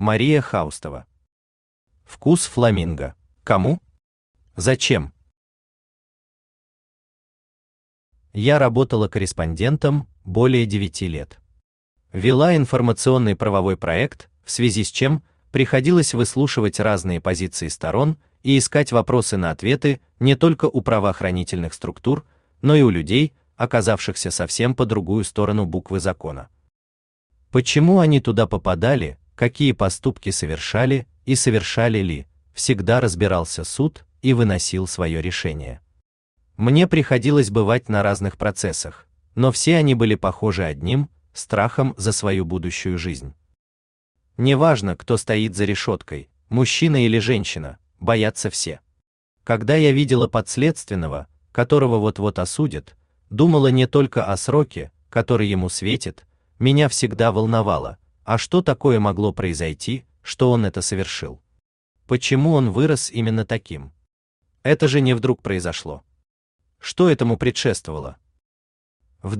Мария Хаустова. Вкус фламинго. Кому? Зачем? Я работала корреспондентом более 9 лет. Вела информационный правовой проект, в связи с чем приходилось выслушивать разные позиции сторон и искать вопросы на ответы не только у правоохранительных структур, но и у людей, оказавшихся совсем по другую сторону буквы закона. Почему они туда попадали, какие поступки совершали и совершали ли, всегда разбирался суд и выносил свое решение. Мне приходилось бывать на разных процессах, но все они были похожи одним – страхом за свою будущую жизнь. Неважно, кто стоит за решеткой, мужчина или женщина, боятся все. Когда я видела подследственного, которого вот-вот осудят, думала не только о сроке, который ему светит, меня всегда волновало, а что такое могло произойти, что он это совершил. Почему он вырос именно таким? Это же не вдруг произошло. Что этому предшествовало? В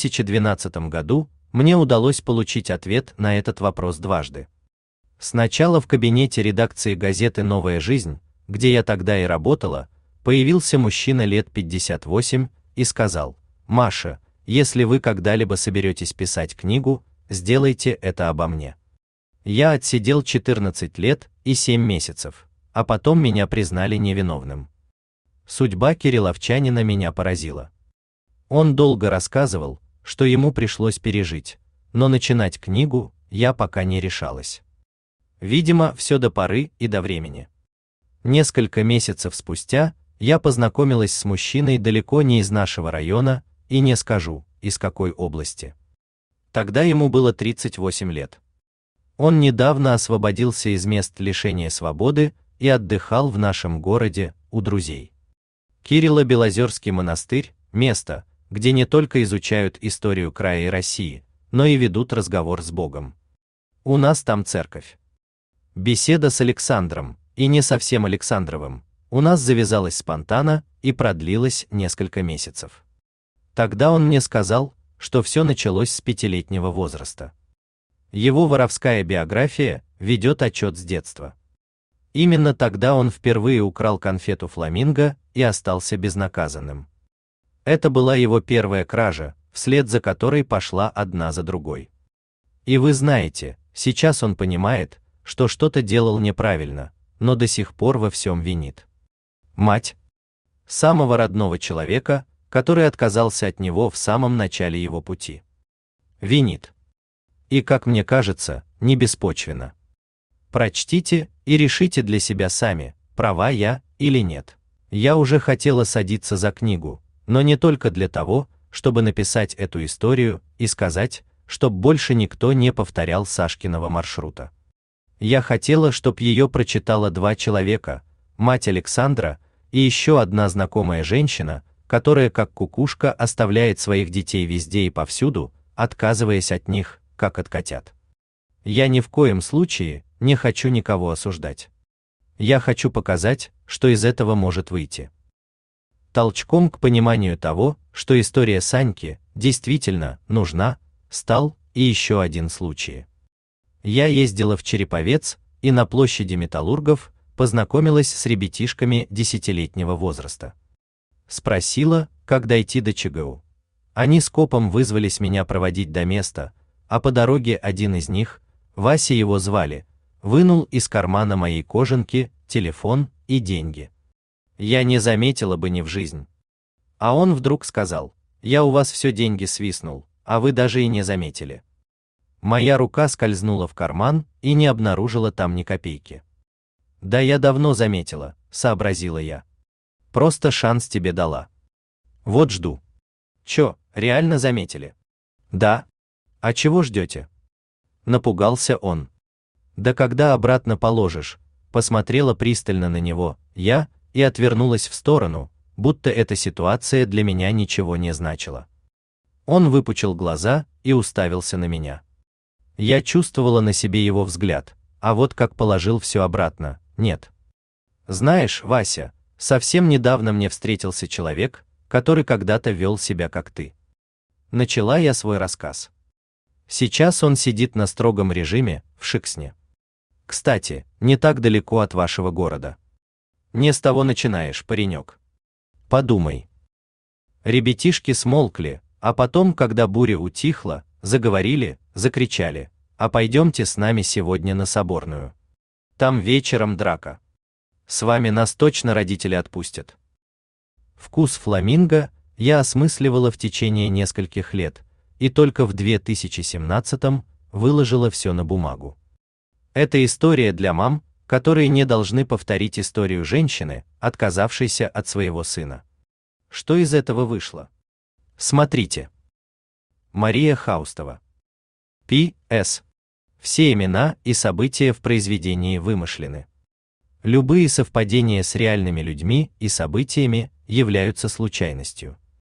2012 году мне удалось получить ответ на этот вопрос дважды. Сначала в кабинете редакции газеты «Новая жизнь», где я тогда и работала, появился мужчина лет 58 и сказал: «Маша, если вы когда-либо соберетесь писать книгу, сделайте это обо мне». Я отсидел 14 лет и 7 месяцев, а потом меня признали невиновным. Судьба кирилловчанина меня поразила. Он долго рассказывал, что ему пришлось пережить, но начинать книгу я пока не решалась. Видимо, все до поры и до времени. Несколько месяцев спустя я познакомилась с мужчиной далеко не из нашего района, и не скажу, из какой области. Тогда ему было 38 лет. Он недавно освободился из мест лишения свободы и отдыхал в нашем городе у друзей. Кирилло-Белозерский монастырь – место, где не только изучают историю края и России, но и ведут разговор с Богом. У нас там церковь. Беседа с Александром, и не совсем Александровым, у нас завязалась спонтанно и продлилась несколько месяцев. Тогда он мне сказал, что все началось с 5-летнего возраста. Его воровская биография ведет отчет с детства. Именно тогда он впервые украл конфету фламинго и остался безнаказанным. Это была его первая кража, вслед за которой пошла одна за другой. И вы знаете, сейчас он понимает, что что-то делал неправильно, но до сих пор во всем винит мать, самого родного человека, который отказался от него в самом начале его пути. Винит. И, как мне кажется, не беспочвенно. Прочтите и решите для себя сами, права я или нет. Я уже хотела садиться за книгу, но не только для того, чтобы написать эту историю и сказать, чтоб больше никто не повторял Сашкиного маршрута. Я хотела, чтоб ее прочитало 2 человека, мать Александра и еще одна знакомая женщина, которая как кукушка оставляет своих детей везде и повсюду, отказываясь от них, как от котят. Я ни в коем случае не хочу никого осуждать. Я хочу показать, что из этого может выйти. Толчком к пониманию того, что история Саньки действительно нужна, стал и еще один случай. Я ездила в Череповец и на площади Металлургов познакомилась с ребятишками 10-летнего возраста. Спросила, как дойти до ЧГУ. Они скопом вызвались меня проводить до места, а по дороге один из них, Вася его звали, вынул из кармана моей кожанки телефон и деньги. Я не заметила бы ни в жизнь. А он вдруг сказал: «Я у вас все деньги свистнул, а вы даже и не заметили». Моя рука скользнула в карман и не обнаружила там ни копейки. «Да я давно заметила», — сообразила я. «Просто шанс тебе дала. Вот жду». «Чё, реально заметили?» «Да». «А чего ждете?» Напугался он. «Да когда обратно положишь?» Посмотрела пристально на него я и отвернулась в сторону, будто эта ситуация для меня ничего не значила. Он выпучил глаза и уставился на меня. Я чувствовала на себе его взгляд, а вот как положил все обратно, нет. «Знаешь, Вася, совсем недавно мне встретился человек, который когда-то вел себя как ты». Начала я свой рассказ. Сейчас он сидит на строгом режиме в Шиксне. Кстати, не так далеко от вашего города. Не с того начинаешь, паренек. Подумай. Ребятишки смолкли, а потом, когда буря утихла, заговорили, закричали: «А пойдемте с нами сегодня на Соборную. Там вечером драка. С вами нас точно родители отпустят». Вкус фламинго я осмысливала в течение нескольких лет, и только в 2017-м выложила все на бумагу. Это история для мам, которые не должны повторить историю женщины, отказавшейся от своего сына. Что из этого вышло? Смотрите. Мария Хаустова. П.С. Все имена и события в произведении вымышлены. Любые совпадения с реальными людьми и событиями являются случайностью.